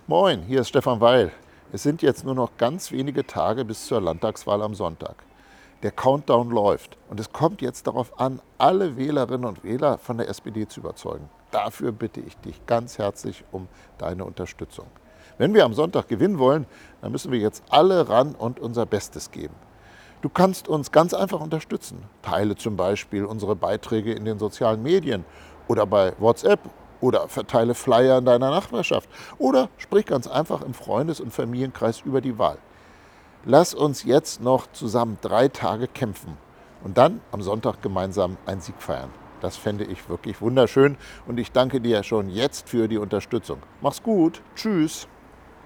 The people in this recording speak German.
Moin, hier ist Stefan Weil. Es sind jetzt nur noch ganz wenige Tage bis zur Landtagswahl am Sonntag. Der Countdown läuft und es kommt jetzt darauf an, alle Wählerinnen und Wähler von der SPD zu überzeugen. Dafür bitte ich dich ganz herzlich um deine Unterstützung. Wenn wir am Sonntag gewinnen wollen, dann müssen wir jetzt alle ran und unser Bestes geben. Du kannst uns ganz einfach unterstützen. Teile zum Beispiel unsere Beiträge in den sozialen Medien oder bei WhatsApp oder verteile Flyer in deiner Nachbarschaft oder sprich ganz einfach im Freundes- und Familienkreis über die Wahl. Lass uns jetzt noch zusammen 3 Tage kämpfen und dann am Sonntag gemeinsam einen Sieg feiern. Das fände ich wirklich wunderschön und ich danke dir schon jetzt für die Unterstützung. Mach's gut. Tschüss.